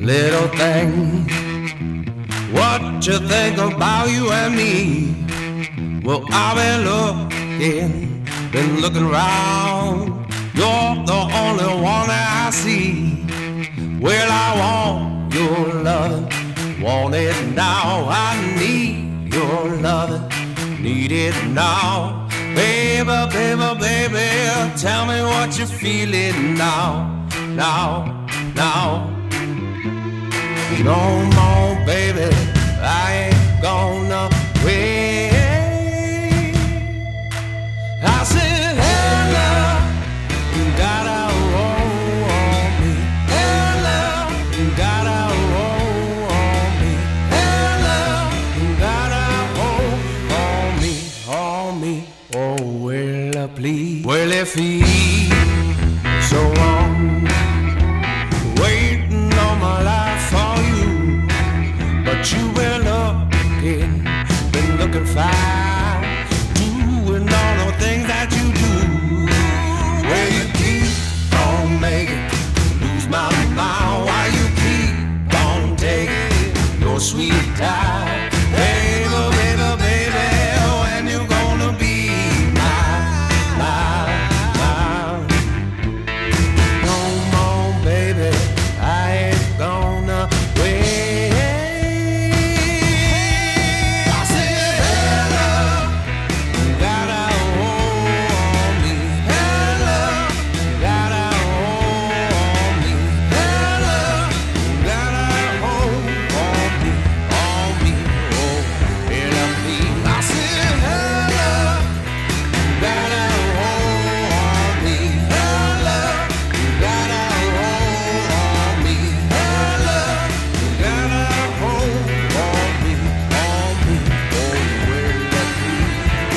little thing. What you think about you and me? Well, I've been looking around. You're the only one that I see. Well, I want your love, want it now. I need your love, need it now. Baby, baby, baby, tell me what you're feeling now, now, now. No more, baby, I ain't gonna wait. I said, hey, love, you gotta roll on me. Hey, love, you gotta roll on me. Hey, love, you gotta hold on me. Oh, well, please. Well, if he's so long, waiting all my life for you, but you been looking fine, doing all the things that you do. Well, you keep on making lose my mind. Why you keep on taking your sweet time, baby, baby, baby? When you gonna be mine, mine, mine? Come on, baby, I ain't gonna wait. I said, hey, love, you gotta hold on me. Hey, love, you gotta hold on me. Hey, love, you gotta hold on me, on me. Oh, and I please. I said, hey, love, you gotta hold on me. Hey, love, you gotta hold on me. Hey, love, you gotta hold on me, on me. Oh, well, that please.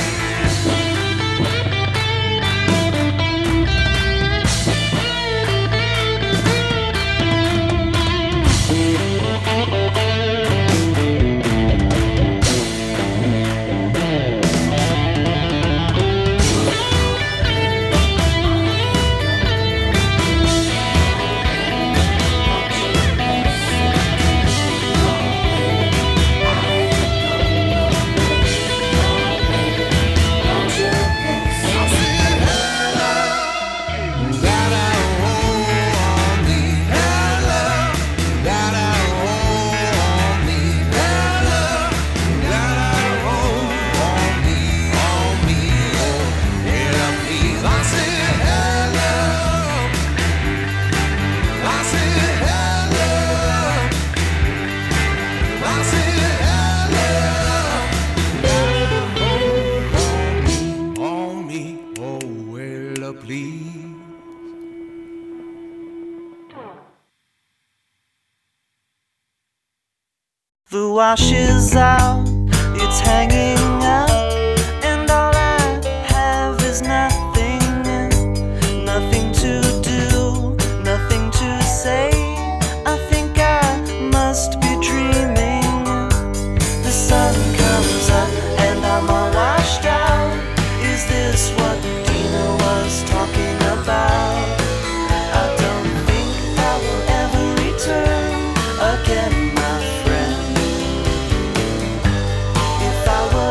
The wash is out, it's hanging up, and all I have is nothing, nothing to do, nothing to say. I think I must be dreaming. The sun comes up and I'm all washed out. Is this what Dina was talking about? I don't think I will ever return again, my friend. If I were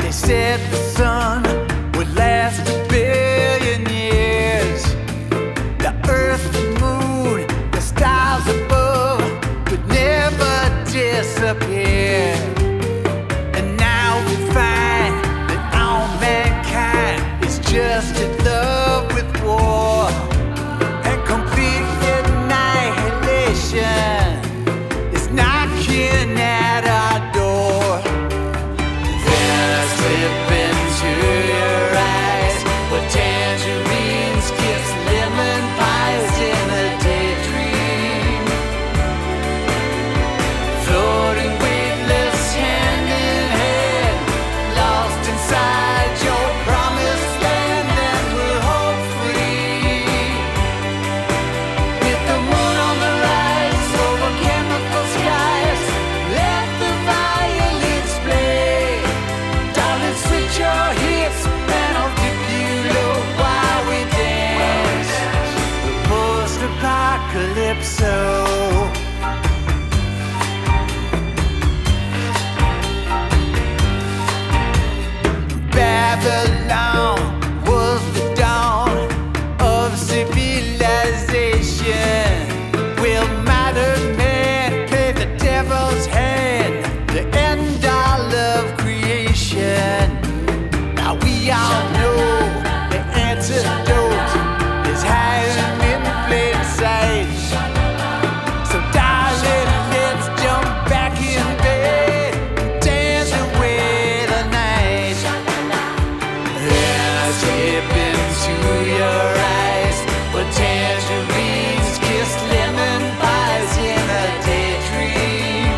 They said the sun would last a billion years. The earth, the moon, the stars above would never disappear. And now we find that all mankind is just in love with war and complete annihilation is knocking at our door. There's slip into your eyes with tangerines, kiss, lemon pies in a daydream, floating weightless hand in hand, lost inside your promised land, and we're home free. With the moon on the rise over chemical skies, let the violins play. Darling, switch your hips and I'll dip you low while we dance. The post-apocalypse. Babylon was the dawn of civilization. Will modern man play the devil's hand, the end all of creation? Now we all know the antidote is hiding in plain sight. So darling, let's jump back in bed and dance away the night. There's slip into your eyes with tangerines, kiss, lemon pies in a daydream,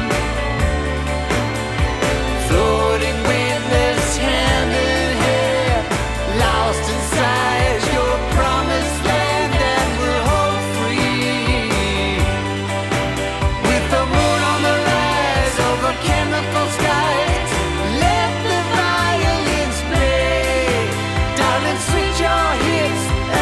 floating weightless hand in hand, lost inside your promised land, and we're home free. With the moon on the rise over chemical skies, let the violins play. Darling, switch your hips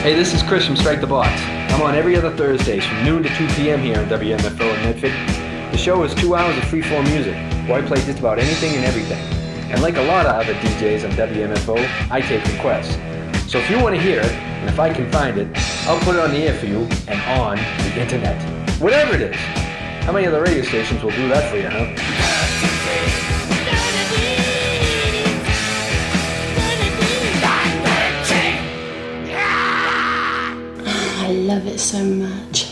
Hey, this is Chris from Strike the Box. I'm on every other Thursdays from noon to 2 p.m. here on WMFO in Medford. The show is 2 hours of free-form music, where I play just about anything and everything. And like a lot of other DJs on WMFO, I take requests. So if you want to hear it, and if I can find it, I'll put it on the air for you and on the internet. Whatever it is. How many other radio stations will do that for you, huh? I love it so much.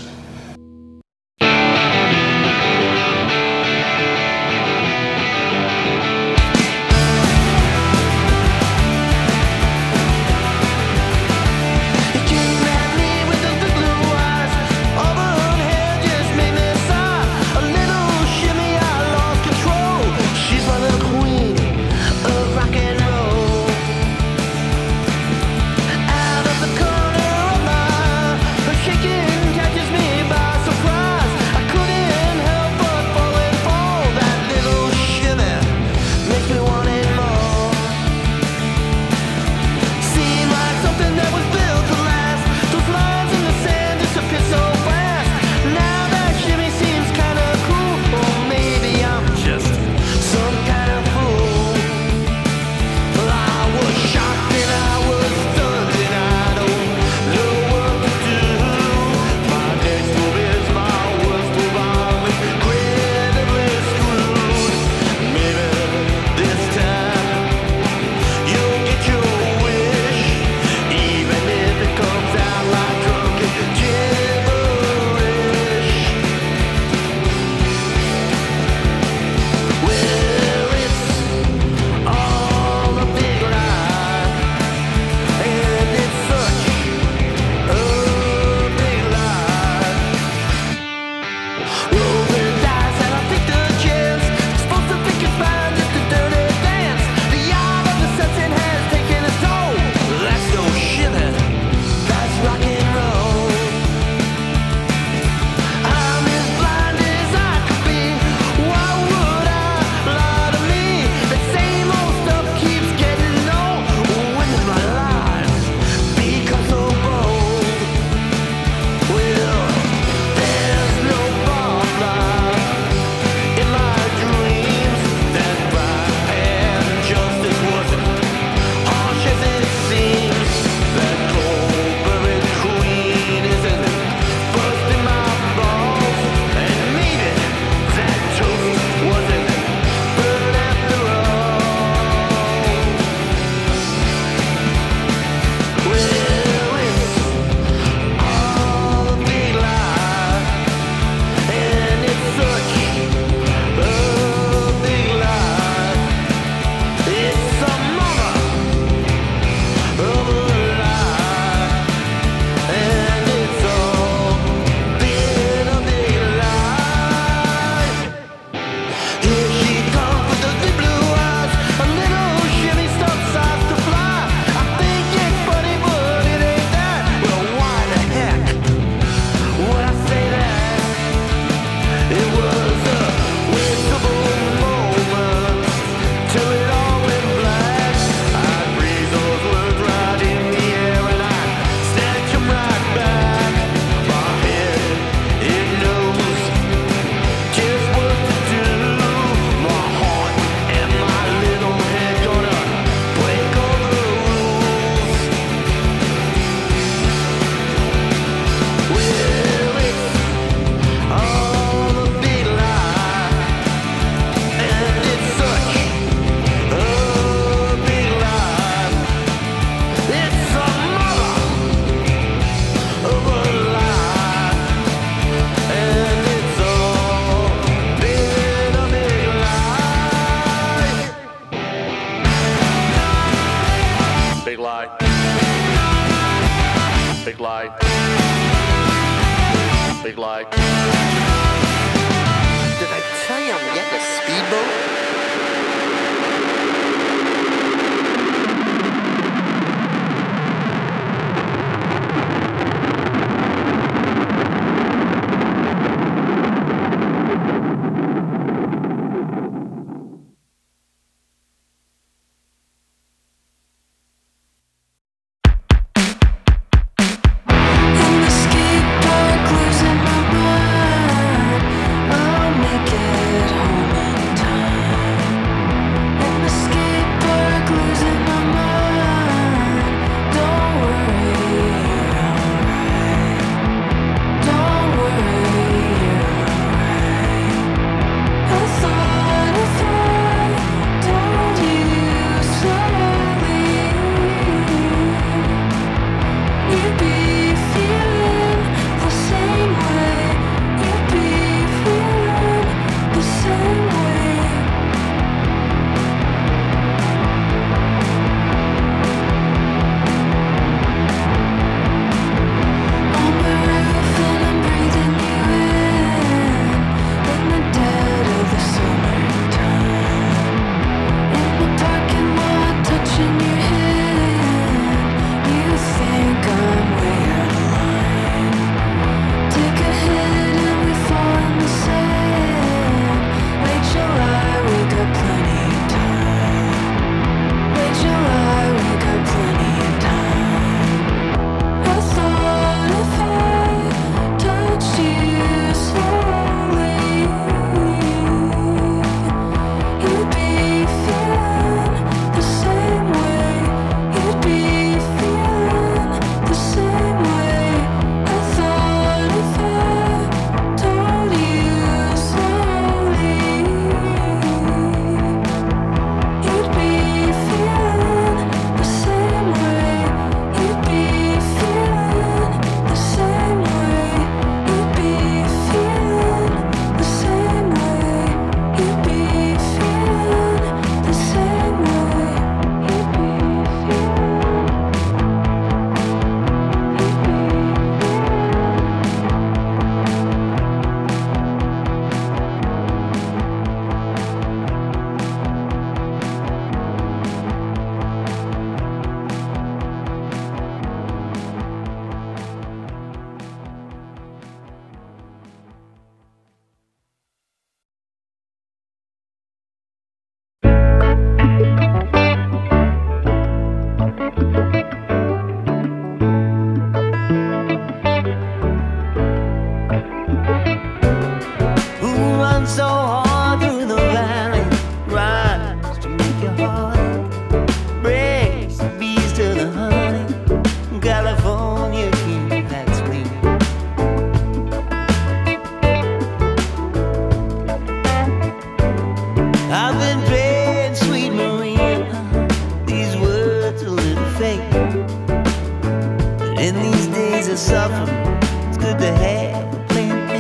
Shaking so hard through the valley, rise to make your heart breaks the bees to the honey. California king, that's me. I've been praying, sweet Maria, these words a little fake, but in these days of suffering, it's good to have a plan B.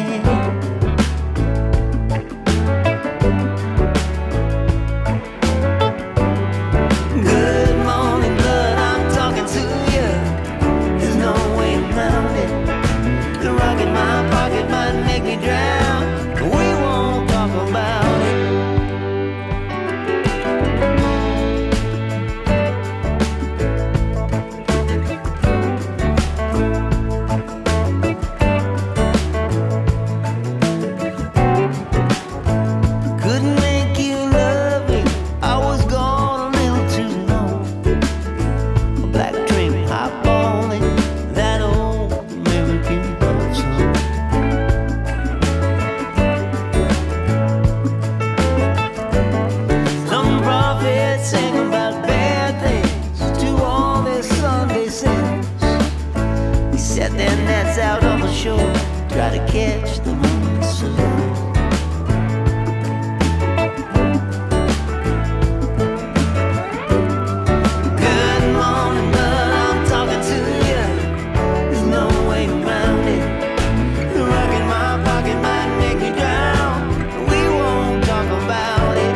Good morning, blood, I'm talking to you. There's no way around it. The rock in my pocket might make me drown, but we won't talk about it. Couldn't make you love me, I was gone a little too long. A black train eyeballing that old American love song. Some prophets sing about bad things to all their Sunday sins. They set their nets out on the shore, try to catch the morning sun. Good morning, love, I'm talking to you. There's no way around it. The rock in my pocket might make me drown, but we won't talk about it.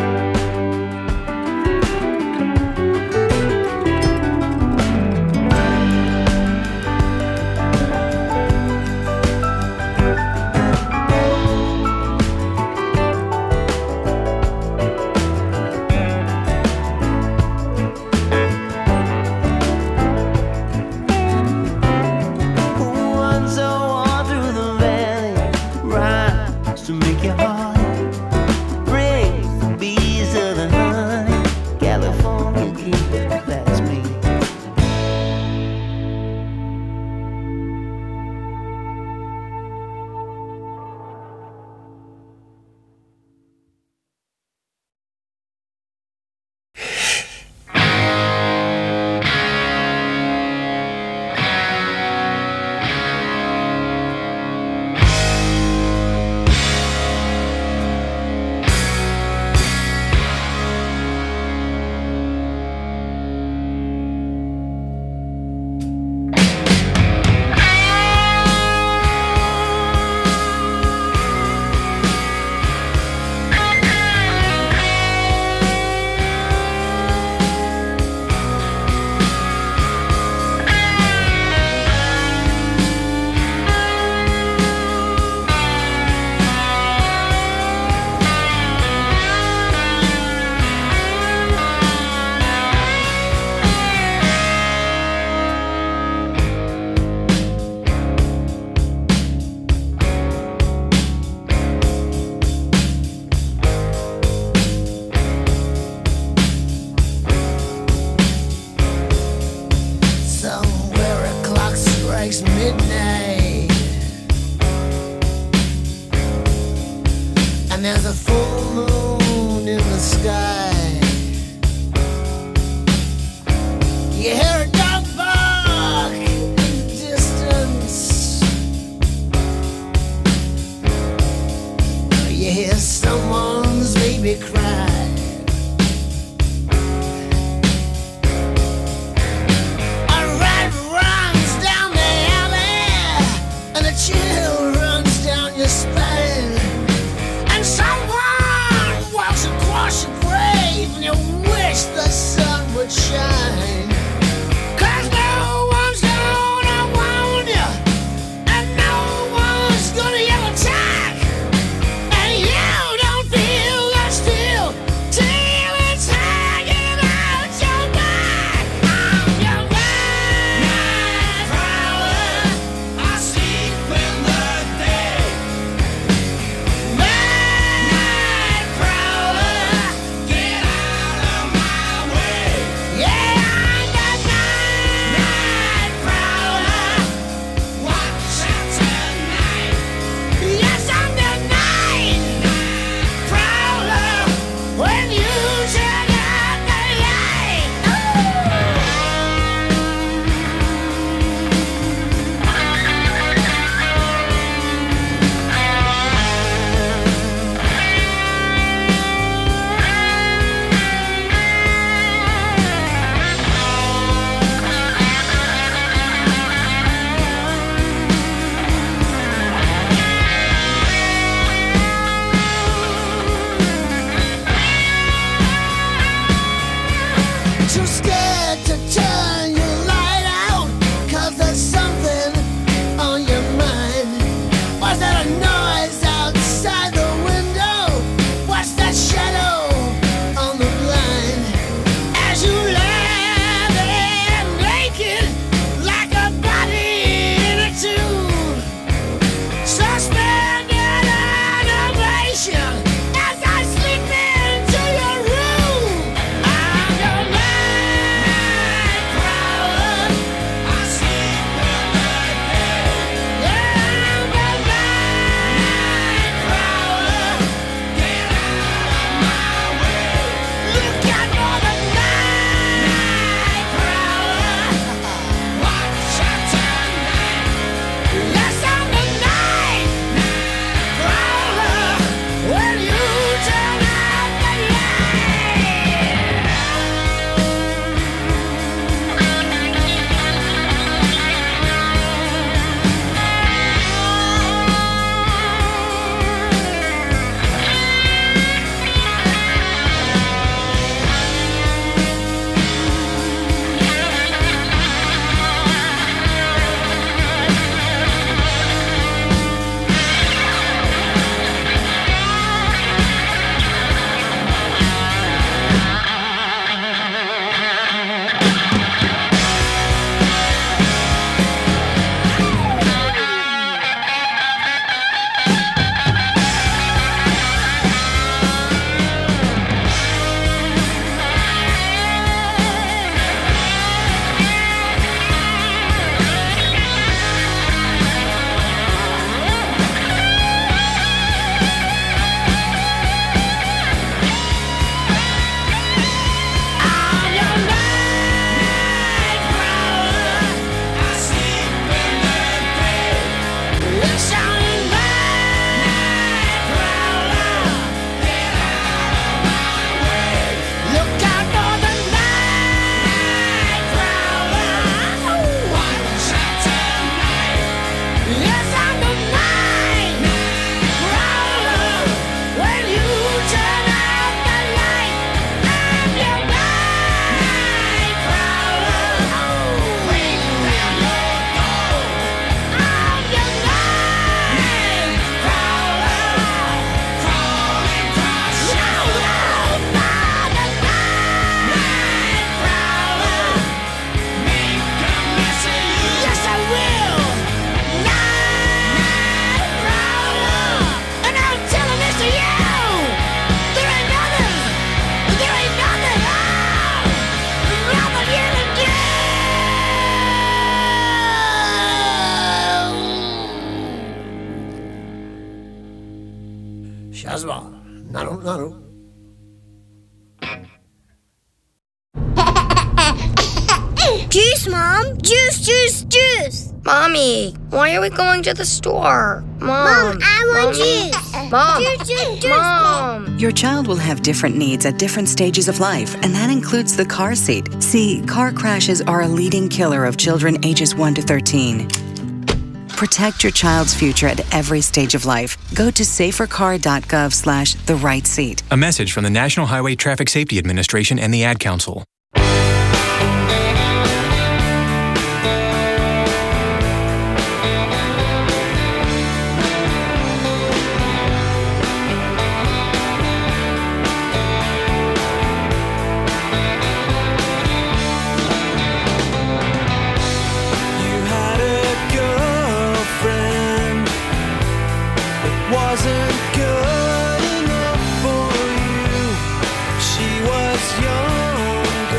One so on through the valley, rise to make your heart bring the bees of the honey. California king, that's me. Somewhere a clock strikes midnight, and there's a full moon in the sky. You hear a dog bark in the distance, you hear someone's baby cry. Chill runs down your spine, and someone walks across your grave, and you wish the sun would shine. 'Cause no one's gonna warn you, and no one's gonna yell attack, and you don't feel that still Shazbah. Nanu, nanu. Juice, Mom! Juice, juice, juice! Mommy, why are we going to the store? Mom, I want Mommy? juice! Mom! Juice, juice, juice! Mom! Your child will have different needs at different stages of life, and that includes the car seat. See, car crashes are a leading killer of children ages 1 to 13. Protect your child's future at every stage of life. Go to safercar.gov/the-right-seat. A message from the National Highway Traffic Safety Administration and the Ad Council. Wasn't good enough for you. She was young,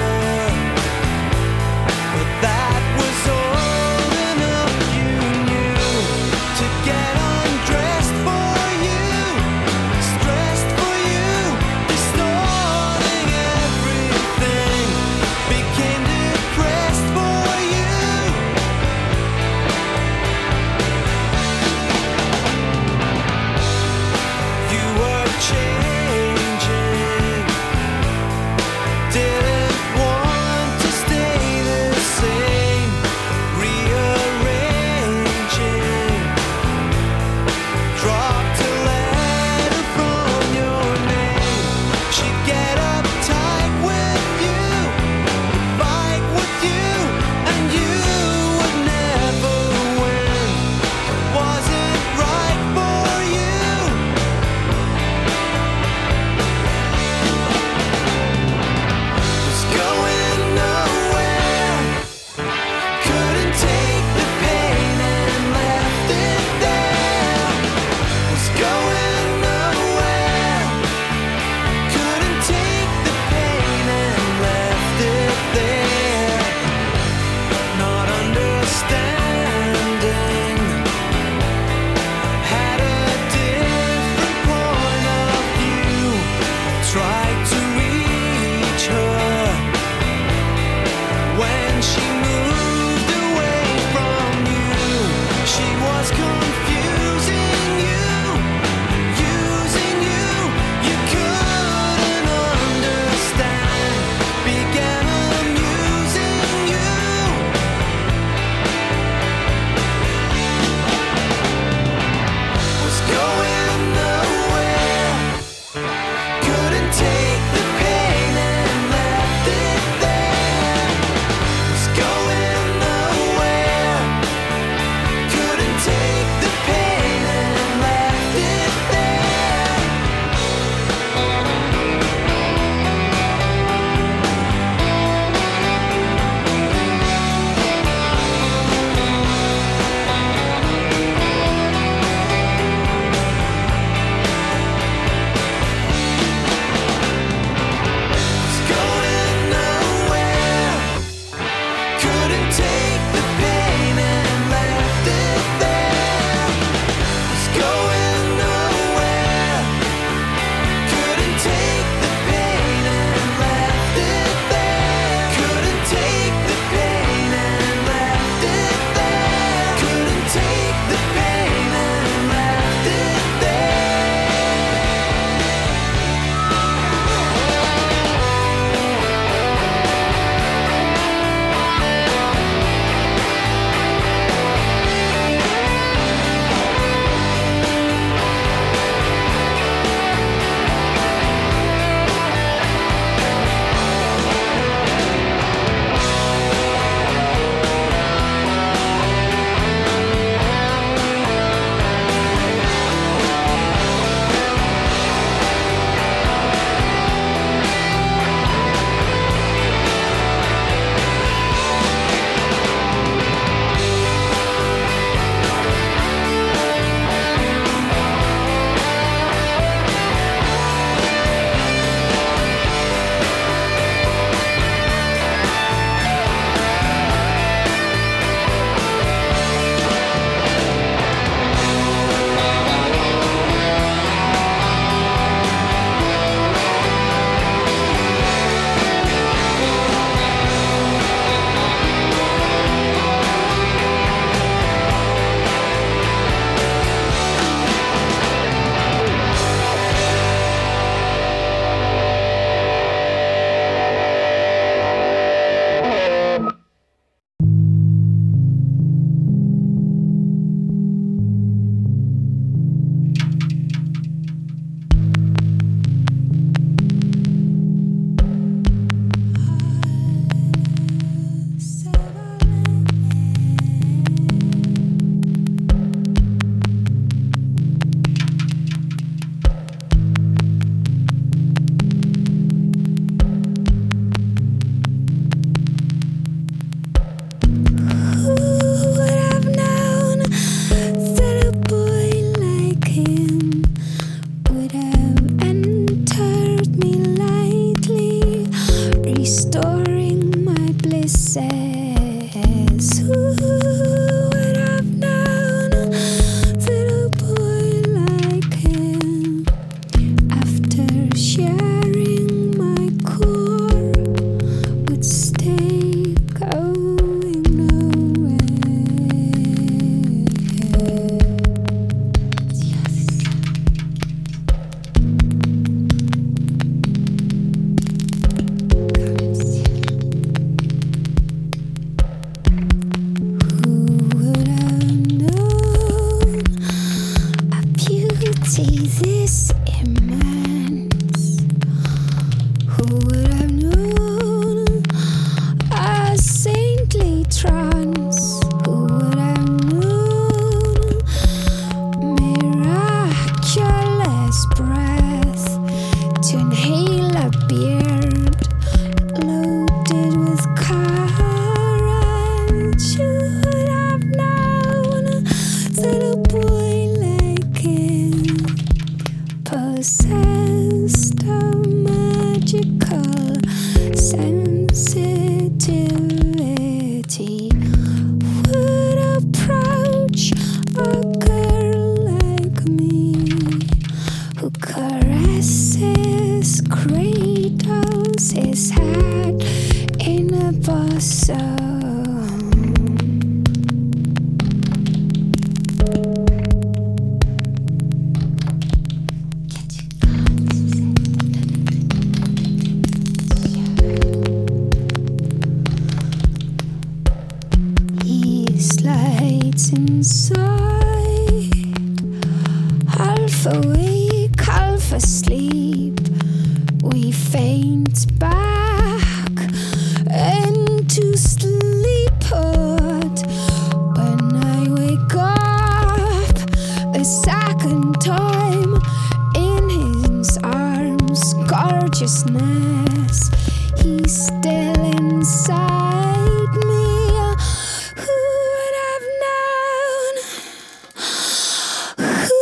is immense. Who would have known a saintly trance? Who would have known miraculous breath to inhale a beard loaded with current? You would have known that a boy like him possessed a magical sensitivity, would approach a girl like me who caresses, cradles his head in a bosom. He slides inside, half awake, half asleep. We faint back into sleephood. When I wake up the second time in his arms, gorgeousness, he's still inside me. Who would have known? Who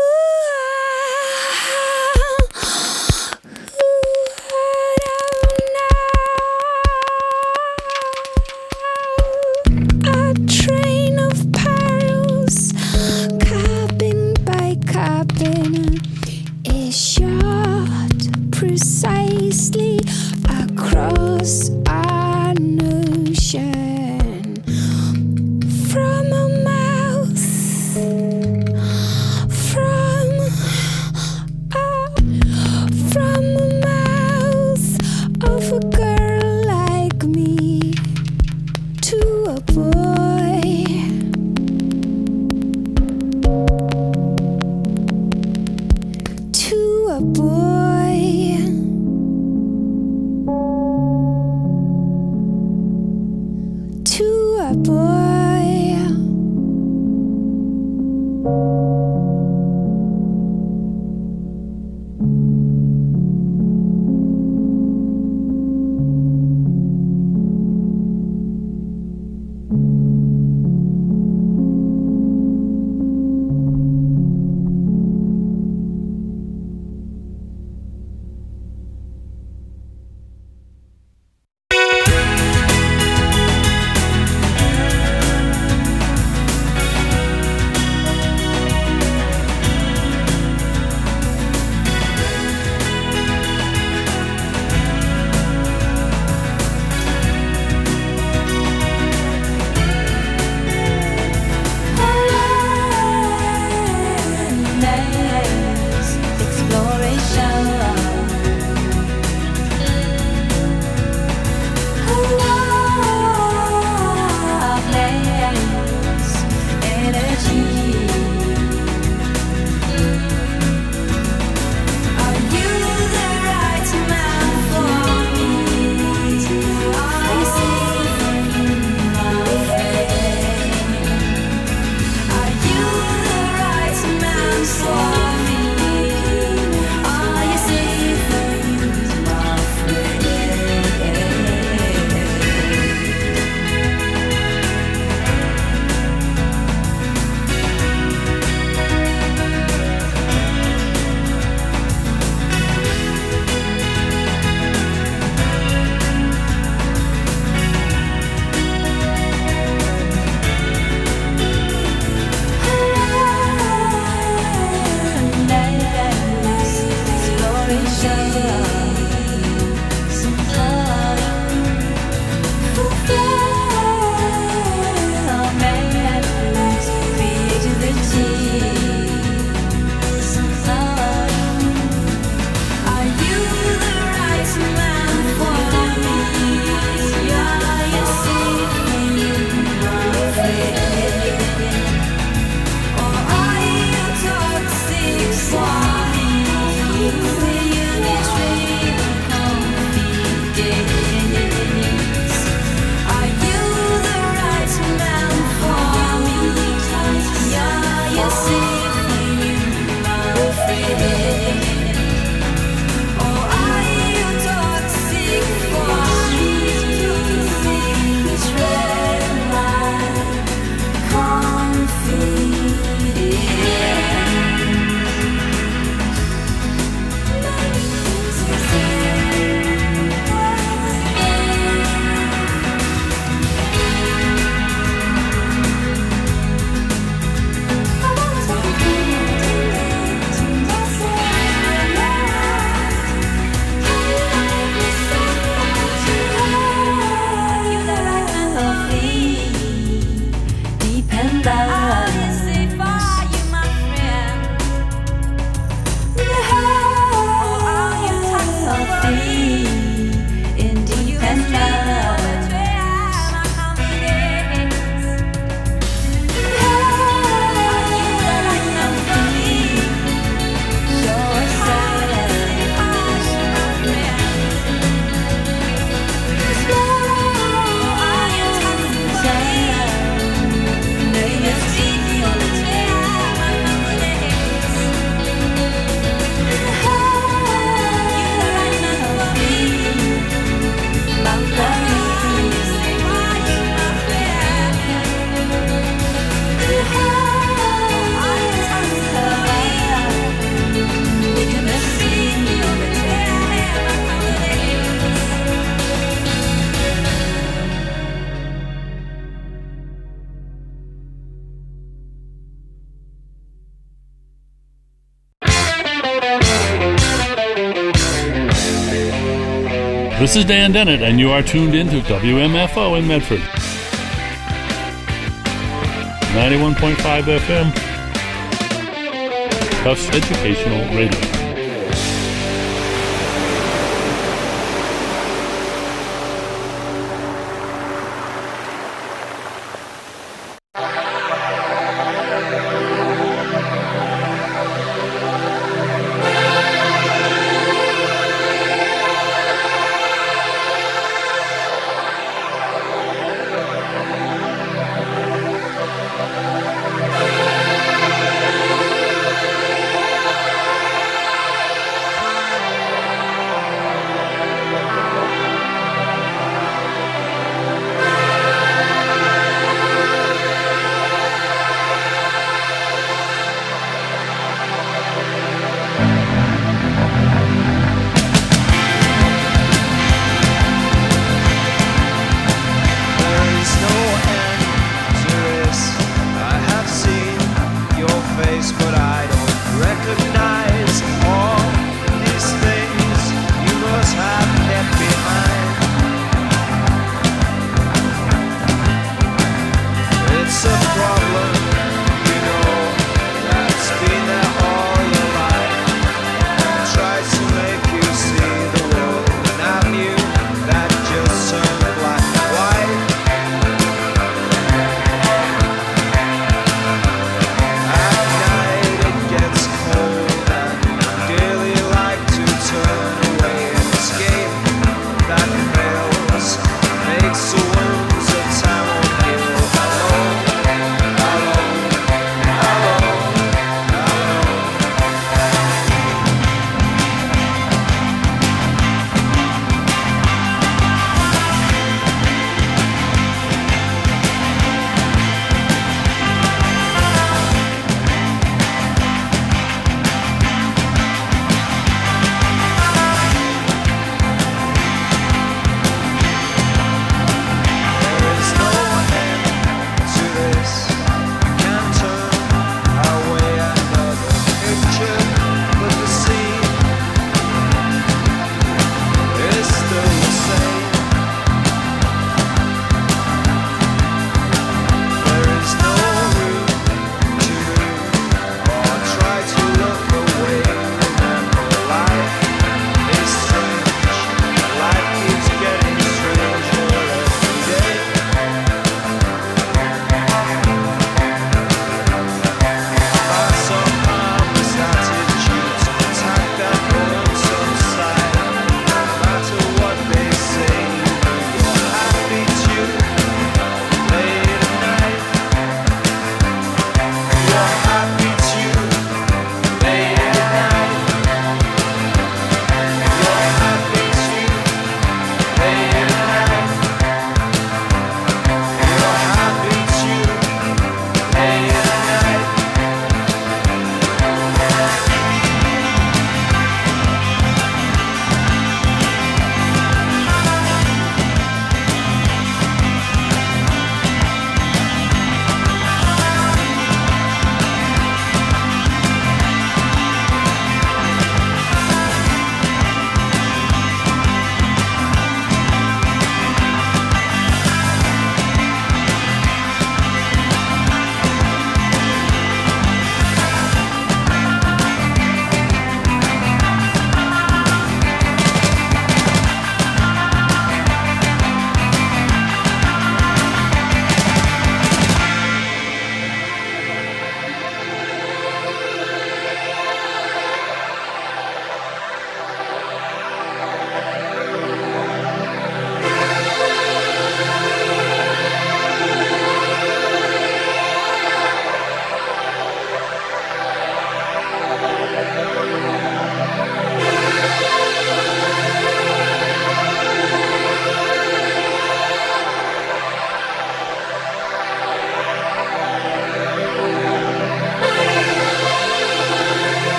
would have known? A train of perils, cabin by cabin, is shot precisely across an ocean from a mouth, from a mouth of a girl like me to a boy, to a boy, to a boy. This is Dan Dennett, and you are tuned into WMFO in Medford. 91.5 FM. Tufts Educational Radio.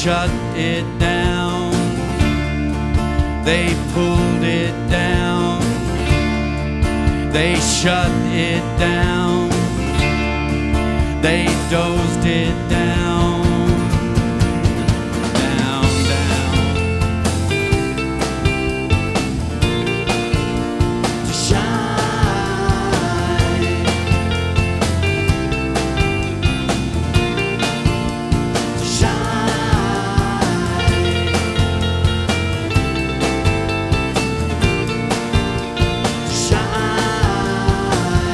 shut it down. They pulled it down. They shut it down. They dozed it down. Down, down. To shine. To shine. To shine.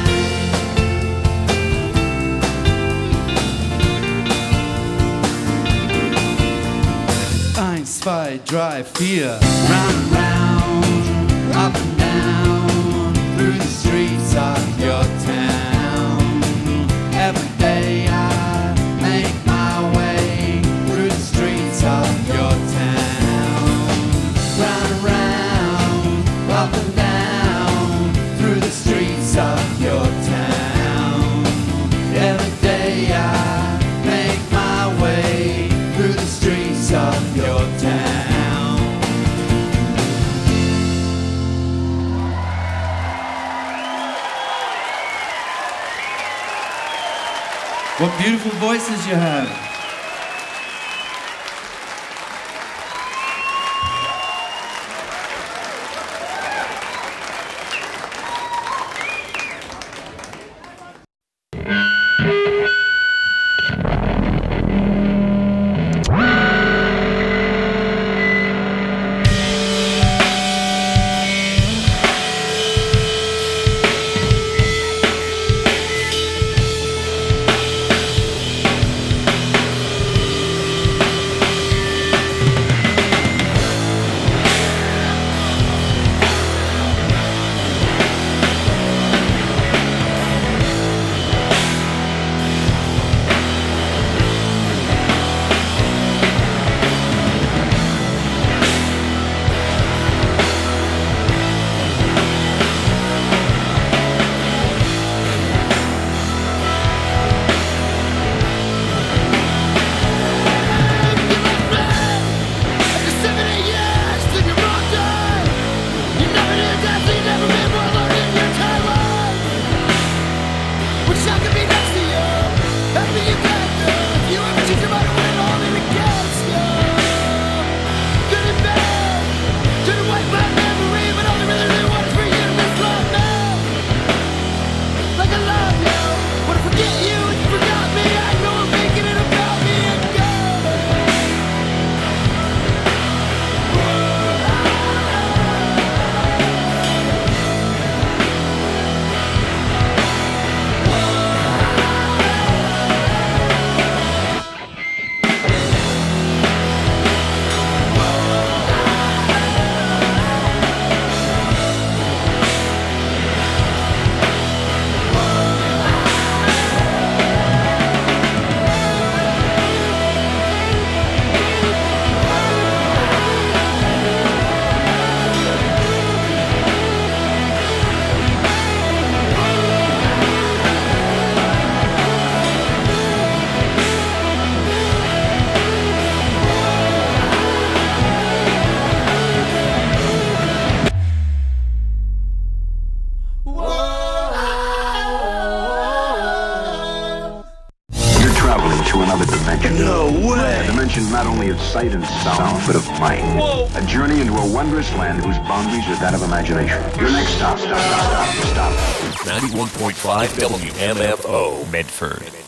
Eins, zwei, drei, vier. Round and round, up and down, through the streets of your town. Every day I make my way through the streets of your town. Round and round, up and down, through the streets of your town. Every day I make my way through the streets of your town. What beautiful voices you have. Not only of sight and sound, but of mind. Whoa. A journey into a wondrous land whose boundaries are that of imagination. Your next stop. 91.5 WMFO, Medford.